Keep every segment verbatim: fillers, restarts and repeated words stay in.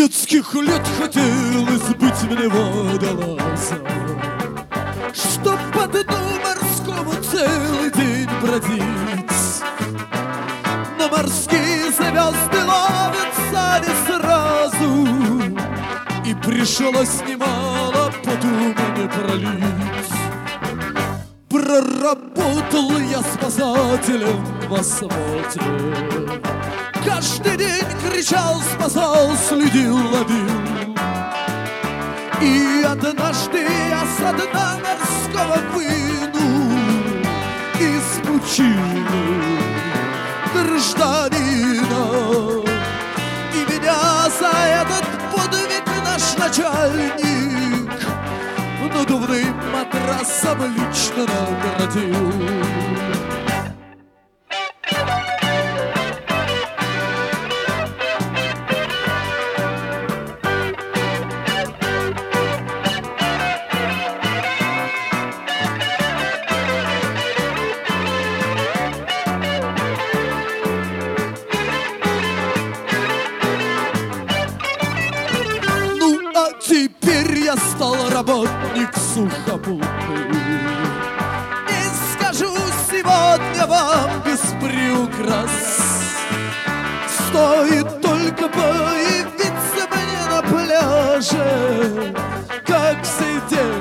детских лет хотелось быть мне водолазом, чтоб по дну морскому целый день бродить. Но морские звезды ловятся не сразу, и пришлось немало поту мне пролить. Проработал я спасателем в осмотре, каждый день кричал, спасал, следил, ловил. И однажды я со дна морского вынул из пучины гражданина. И меня за этот подвиг наш начальник надувным матрасом лично наградил. Теперь я стал работник сухопутный, и скажу сегодня вам без приукрас: стоит только появиться мне на пляже, как все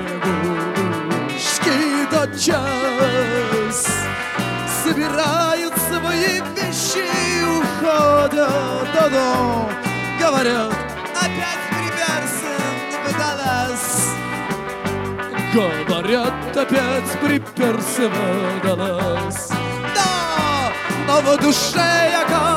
девушки тотчас собирают свои вещи и уходят. Да-да, говорят, опять говорят, опять приперся водолаз. Да, но в душе я